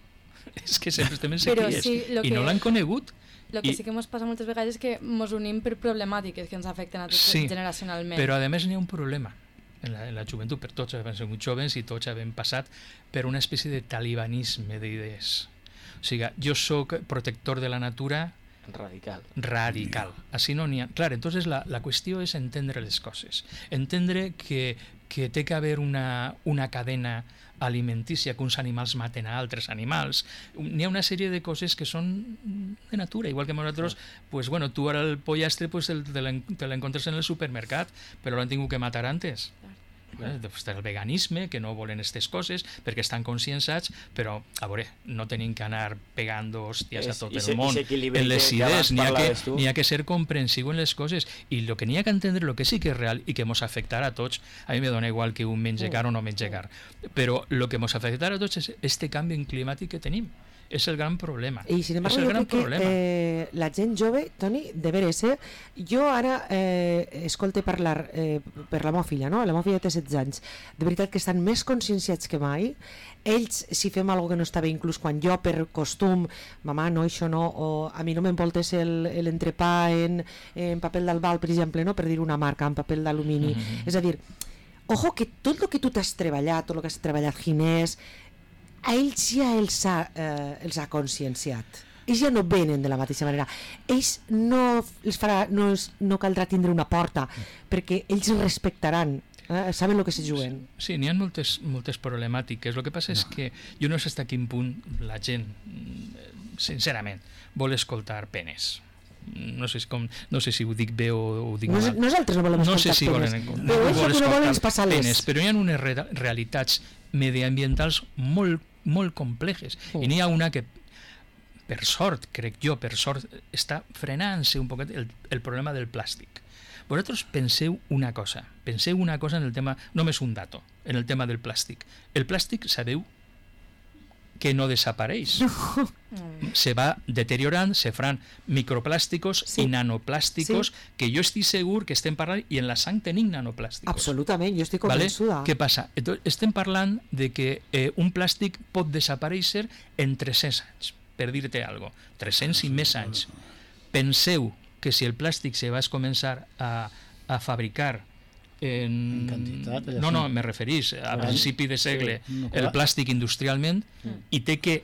És que sempre estem en sequies sí, i que... no l'han conegut. El que I... sí que ens passa moltes vegades és que ens unim per problemàtiques que ens afecten a tots sí, generacionalment. Però a més n'hi ha un problema en la, en la joventut, per tots hem sigut joves i tots hem passat per una espècie de talibanisme d'idees. O sigui, jo sóc protector de la natura radical. Radical. Així no n'hi ha... Clar, entonces la, la qüestió és entendre les coses. Entendre que, que té que haver una, una cadena alimentícia, que uns animals maten a altres animals. N'hi ha una sèrie de coses que són de natura, igual que nosaltres, pues, bueno, tu ara el pollastre pues, el, te l'encontres en el supermercat, però l'han tingut que matar antes. Eh, el veganisme, que no volen aquestes coses perquè estan conscienciats, però a veure, no tenim que anar pegant hòsties a tot I el se, món en les idees, n'hi ha, que, n'hi ha que ser comprensiu en les coses, i el que n'hi ha que entendre, el que sí que és real i que mos afectarà a tots, a mi me dona igual que un menja car o no menja car, però el que mos afectarà a tots és este canvi climàtic que tenim. És el gran problema. I sin embargo, jo crec que eh, la gent jove, Toni, de veres, eh, jo ara eh, escolte parlar eh, per la meva filla, no? La meva filla té setze anys, de veritat que estan més conscienciats que mai. Ells, si fem alguna que no està bé, inclús quan jo per costum, mamà, no, això no, o a mi no m'envoltes l'entrepà en, en paper d'albal, per exemple, no? Per dir una marca, en paper d'alumini. Mm-hmm. És a dir, ojo, que tot el que tu t'has treballat, tot el que has treballat, Ginés, a ells ja els ha, eh, els ha conscienciat. ells ja no venen de la mateixa manera. Ells no, els farà, no, els, no caldrà tindre una porta, perquè ells respectaran, eh? Saben el que se juguen. Sí, n'hi ha moltes, moltes problemàtiques. El que passa no. és que jo no sé fins a quin punt la gent, sincerament, vol escoltar penes. No sé, com, no sé si ho dic bé o ho dic no, mal. Nosaltres no volem escoltar no sé si penes. Volen, no, no volen no volen passar penes, però hi ha unes re realitats mediambientals molt, molt complexes. Oh. I n'hi ha una que, per sort, crec jo, per sort, està frenant-se un poquet el, el problema del plàstic. Vosaltres penseu una cosa, penseu una cosa en el tema, només un dato, en el tema del plàstic. El plàstic, sabeu que no desapareix. No. Se va deteriorant, se faran microplàsticos sí. i nanoplàsticos, sí. que jo estic segur que estem parlant, i en la sang tenim nanoplàsticos. Absolutament, jo estic convençuda. Vale? Què passa? Estem parlant de que eh, un plàstic pot desaparèixer en tres-cents anys, per dir-te alguna cosa. tres-cents i més anys. Penseu que si el plàstic se va començar a, a fabricar en... en quantitat, no, no, me referís a principi de segle, sí, no, el plàstic industrialment, mm. i té que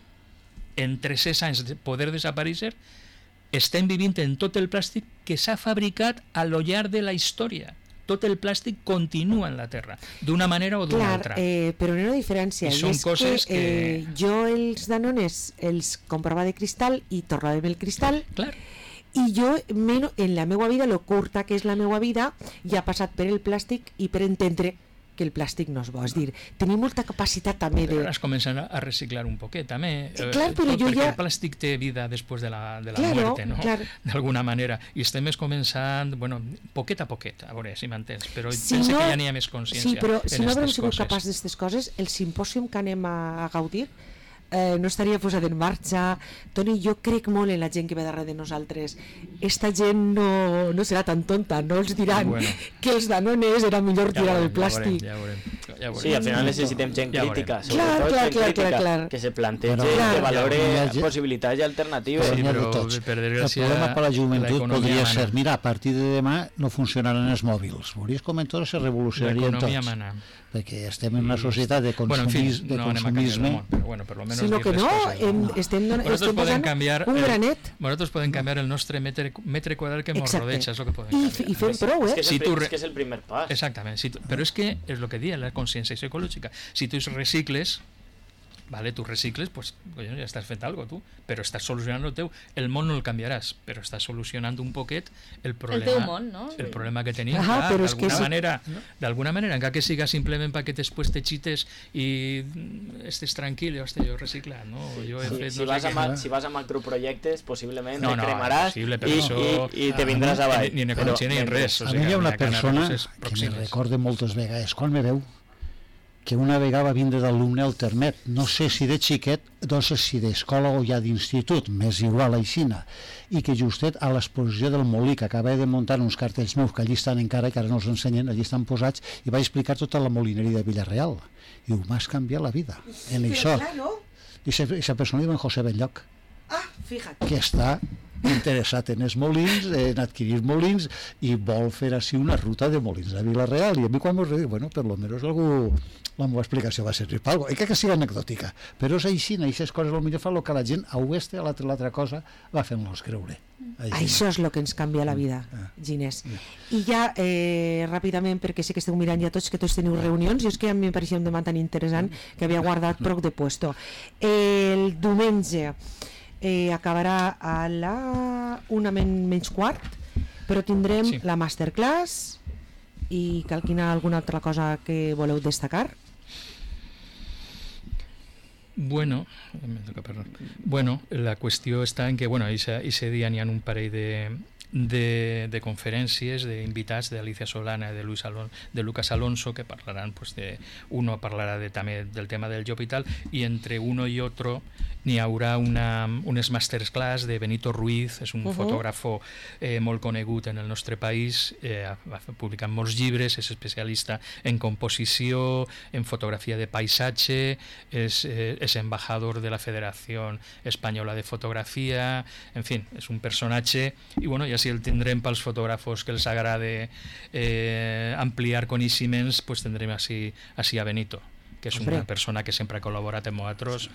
en tres-cents anys poder desaparèixer, estem vivint en tot el plàstic que s'ha fabricat a lo llarg de la història. Tot el plàstic continua en la Terra, d'una manera o d'una altra. Eh, però hi ha una diferència. I són és coses que... que... Eh, jo els Danones els comprava de cristal i tornava el cristal. Clar. I jo, en la meva vida, lo curta que és la meva vida, ja ha passat per el plàstic i per entendre que el plàstic no és bo. És dir, tenim molta capacitat també de... Però ara es comencen a reciclar un poquet, també. Eh, clar, però jo perquè ja... el plàstic té vida després de la, de la claro, muerte, no? Claro. D'alguna manera. I estem començant, bueno, poquet a poquet, a veure si m'entens, però si penso no, que ja n'hi ha més consciència. Sí, però si no haguem sigut coses. capaç d'aquestes coses, el simpòsium que anem a, a gaudir Eh, no estaria posat en marxa. Toni, jo crec molt en la gent que ve darrere de nosaltres. Esta gent no, no serà tan tonta, no els diran bueno. que els Danones era millor ja tirar el plàstic. Ja veurem, ja veurem, ja veurem. Sí, al final necessitem gent ja crítica, clar, clar, sobretot clar, gent clar, crítica, clar, clar. que se plantegi, bueno, que clar, valore ja, possibilitats i alternatives. Sí, però tots. Per desgràcia, el problema per la joventut la podria mana. ser, mira, a partir de demà no funcionaran els mòbils. Veuries com en tot se revolucionarien tots. Mana. Perquè estem en una societat de, consumis, bueno, en fi, de no consumisme. Món, però bueno, per lo menos sinó que no, en, no. estem, estem posant canviar un el, granet. Nosaltres podem canviar el nostre metre, metre quadrat que ens rodeja, és el que podem I, canviar. I fem prou, eh? És que és, si el, tu és que és el primer pas. Exactament, si tu, però és que és el que dia la consciència ecològica. Si tu recicles, vale, tu recicles, pues coño, ja estàs fent alguna cosa, tu, però estàs solucionant el teu. El món no el canviaràs, però estàs solucionant un poquet el problema, el teu món, no? El problema que tenim. Ah, clar, d'alguna sí. manera, no? d'alguna manera, encara que siga simplement perquè després te xites i estés tranquil, hòstia, jo he reciclat, no? Jo he sí, fet, si, no vas sé a, què. si vas a macroprojectes, possiblement no, te no, cremaràs possible, i, això, i, i te vindràs ah, avall. Ni en ecologia ni en res. O sigui, a mi hi ha una persona que me recorda moltes vegades, quan me veu, que una vegada va vindre d'alumne al Termet, no sé si de xiquet, no sé si d'escola o ja d'institut, més igual aixina, i que justet a l'exposició del Molí, que acaba de muntar uns cartells meus que allí estan encara, que ara no els ensenyen, allí estan posats, i va explicar tota la molineria de Villarreal. I diu, m'has canviat la vida en això. I aquesta persona diu en José Belloc, ah, fíjate, que està interessat en els molins, en adquirir molins, i vol fer així una ruta de molins a Vila-real. I a mi quan m'ho diu, bueno, per lo menos algú, la meva explicació va servir per alguna cosa, i que sigui anecdòtica, però és així, aquestes coses potser fan el que la gent a oeste, a l'altra cosa, va fent-los creure. Així. Això és el que ens canvia la vida, Ginés. I ja, eh, ràpidament, perquè sé que esteu mirant ja tots, que tots teniu reunions, i és que a mi em pareixia un tema tan interessant que havia guardat prou de puesto. El diumenge Eh, acabarà a la una men menys quart, però tindrem sí. la masterclass i qualquina alguna altra cosa que voleu destacar? Bueno, bueno, la qüestió està en que, bueno, ese dia n'hi ha un parell de de, de conferències d'invitats d'Alicia Solana i de, Luis Alon, de Lucas Alonso, que parlaran, pues, de, uno parlarà de, també del tema del job i tal, i entre uno i otro n'hi haurà una, unes masterclass de Benito Ruiz, és un uh -huh. fotògrafo eh, molt conegut en el nostre país, eh, ha publicat molts llibres, és especialista en composició, en fotografia de paisatge, és, eh, és embajador de la Federació Espanyola de Fotografia, en fi, és un personatge, i bueno, ja si el tindrem pels fotògrafos que els agrada eh, ampliar coneixements, pues tindrem així, així a Benito, que és una persona que sempre ha col·laborat amb nosaltres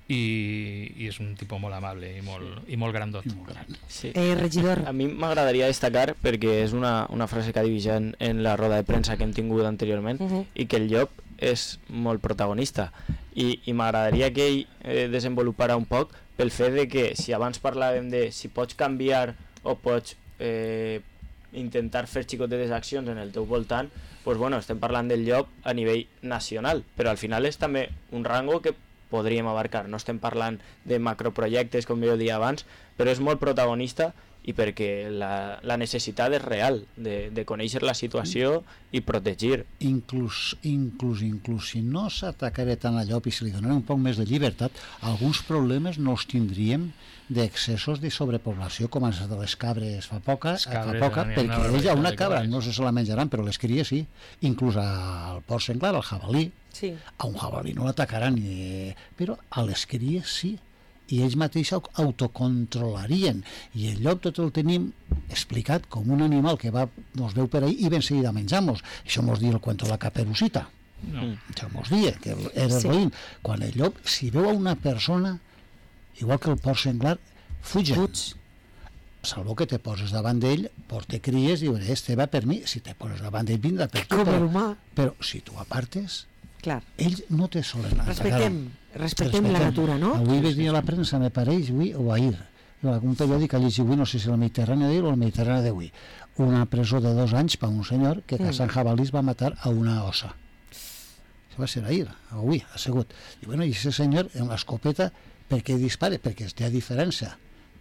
i, i és un tipus molt amable i molt, i molt grandot. I molt gran. Sí. Eh, regidor. A mi m'agradaria destacar, perquè és una, una frase que ha dit en, en la roda de premsa que hem tingut anteriorment, Uh -huh. i que el llop és molt protagonista. I, i m'agradaria que ell eh, desenvolupara un poc pel fet de que si abans parlàvem de si pots canviar o pots eh, intentar fer xicotetes accions en el teu voltant, doncs bueno, estem parlant del llop a nivell nacional, però al final és també un rango que podríem abarcar. No estem parlant de macroprojectes, com jo deia abans, però és molt protagonista i perquè la, la necessitat és real de, de conèixer la situació i protegir. Inclús, inclús, inclús si no s'atacaré tant al llop i si li donaré un poc més de llibertat, alguns problemes no els tindríem d'excessos de sobrepoblació com els de les cabres fa poca, Les fa cabres, poca n'hi ha perquè una ella, barbaritat una de cabra, cabres. no sé si la menjaran, però les cries sí, inclús al porc senglar, al jabalí, Sí. a un jabalí no l'atacaran, ni... però a les cries sí, i ells mateixos autocontrolarien, i el llop tot el tenim explicat com un animal que va, nos veu per ahí i ben seguida menjamos. Això mos diu el cuento de la caperucita. No. Això mos dia, que era Sí. roïn. Quan el llop, si veu a una persona, igual que el porc senglar, fuja. Puig. Salvo que te poses davant d'ell, porte cries i dius, este va per mi, si te poses davant d'ell vindrà per tu, Com però, l'humà. però si tu apartes, Clar. ells no te solen atacar. Respectem, respectem la natura, no? Avui vaig dir a la premsa, me pareix, avui o ahir, un periòdic ha llegit avui, no sé si la Mediterrània d'ahir o la Mediterrània d'avui, una presó de dos anys per un senyor que caçant jabalís va matar a una ossa. Això va ser ahir, avui, ha sigut. I bueno, i aquest senyor en l'escopeta, per què dispara? Perquè té diferència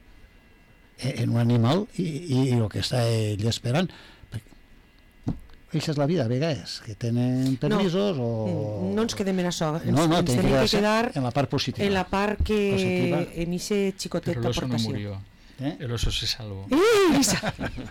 en un animal i, i, i el que està ell esperant. Això és la vida, a vegades, que tenen permisos no, o... No ens quedem en això. Ens, no, no, ens tenim tenim que que quedar en la part positiva. en la part que Positiva. en ese xicotet Pero el oso no d'aportació. murió. Eh? El oso se salvó. Eh, Isa.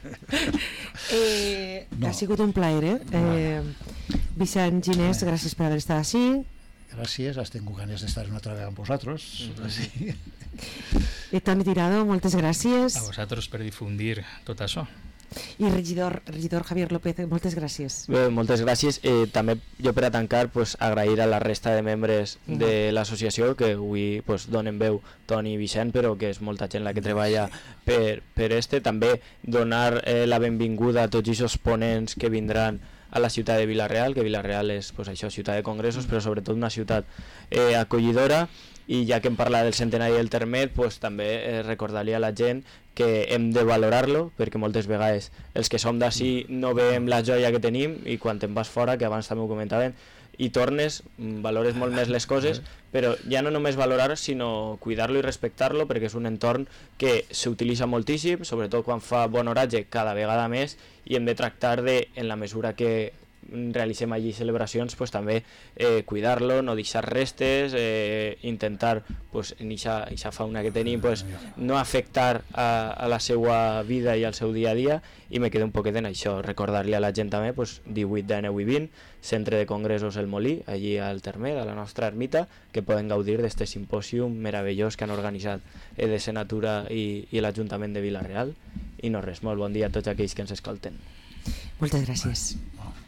eh, No. Ha sigut un plaer, eh? eh Vicent Ginés, gràcies per haver estat així. Gràcies, has tingut ganes d'estar una altra vegada amb vosaltres. Mm-hmm. Sí. I Toni Tirado, moltes gràcies. A vosaltres per difundir tot això. I regidor, regidor Javier López, moltes gràcies. Bé, moltes gràcies. Eh, també jo per a tancar pues, agrair a la resta de membres de l'associació que avui pues, donen veu Toni i Vicent, però que és molta gent la que treballa per, per este. També donar eh, la benvinguda a tots aquests ponents que vindran a la ciutat de Vila-real, que Vila-real és pues, això, ciutat de congressos, però sobretot una ciutat eh, acollidora. I ja que em parla del centenari del Termet, pues, també eh, recordar-li a la gent que hem de valorar-lo, perquè moltes vegades els que som d'ací no veiem la joia que tenim i quan te'n vas fora, que abans també ho comentaven, i tornes, valores molt més les coses, però ja no només valorar, sinó cuidar-lo i respectar-lo, perquè és un entorn que s'utilitza moltíssim, sobretot quan fa bon oratge cada vegada més, i hem de tractar de, en la mesura que realitzem allí celebracions, pues, també eh, cuidar-lo, no deixar restes, eh, intentar pues, en aquesta fauna que tenim pues, no afectar a, a la seva vida i al seu dia a dia, i me quedo un poquet en això, recordar-li a la gent també pues, divuit de nou i vint, Centre de Congressos El Molí, allí al Termet, a la nostra ermita, que poden gaudir d'aquest simpòsium meravellós que han organitzat E D C Natura i, i l'Ajuntament de Vila-real. I no res, molt bon dia a tots aquells que ens escolten. Moltes gràcies. Bueno.